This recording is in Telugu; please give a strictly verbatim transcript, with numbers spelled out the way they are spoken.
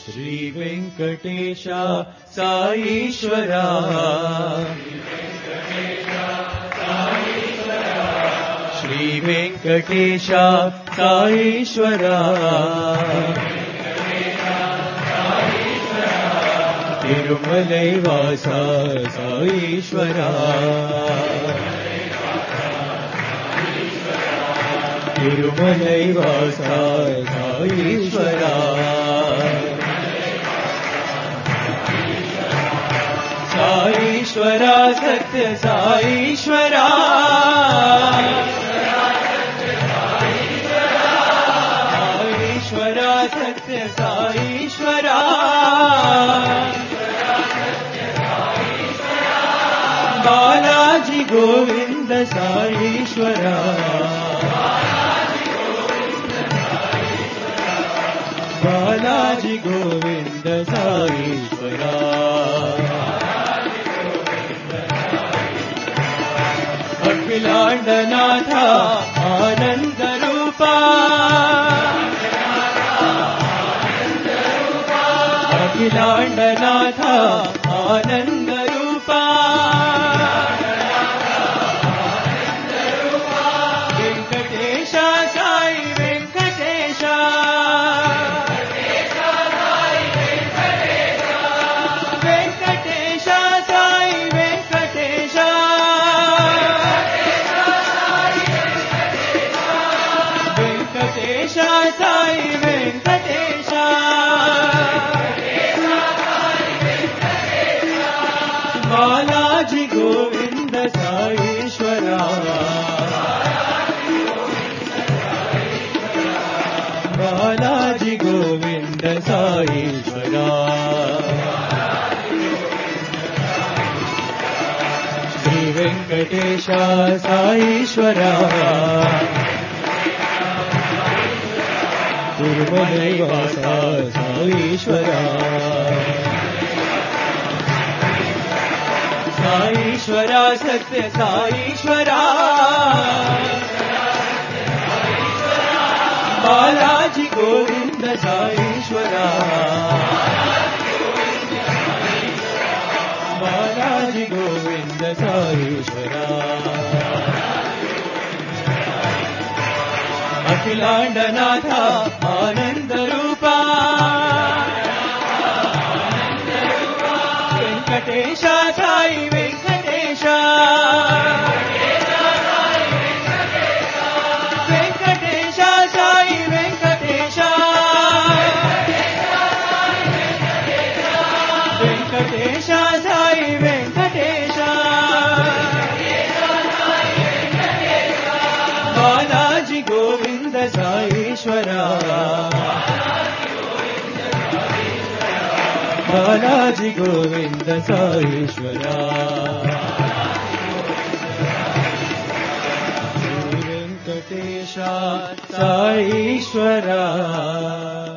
శ్రీ వెంకటేశ సాయీశ్వరా శ్రీ వెంకటేశ సాయీశ్వరా తిరుమలై వాస సాయీశ్వరా తిరుమలై వాస సాయీశ్వరా సాయీశ్వరా సత్య సాయీశ్వరా సాయీశ్వరా సత్య సాయీశ్వరా బాలాజీ గోవింద సాయీశ్వరా బాలాజీ గోవింద సాయీశ్వరా అఖిలాండనాథ ఆనంద రూపా అఖిలాండనాథ ఆనంద రూపా వెంకటేశ సాయి వెంకటేశ వెంకటేశ సాయి వెంకటేశ వెంకటేశ సాయి వెంకటేశ బాలాజీ గోవింద సాయీశ్వరా బాలాజీ గోవింద సాయీశ్వరా శ్రీ వెంకటేశ సాయీశ్వరా తిరుమలై వాస సాయీశ్వరా సాయీశ్వరా సత్య సాయీశ్వరా బాలాజీ గోవింద సాయీశ్వరా బాలాజీ గోవింద సాయీశ్వరా అఖిలాండనాథ ఆనంద రూపా వెంకటేశ సాయి వెంకటేశ వెంకటేశ సాయి వెంకటేశ వెంకటేశ సాయి వెంకటేశ బాలాజీ గోవింద సాయీశ్వరా బాలాజీ గోవింద సాయీశ్వరా శ్రీ వెంకటేశ సాయీశ్వరా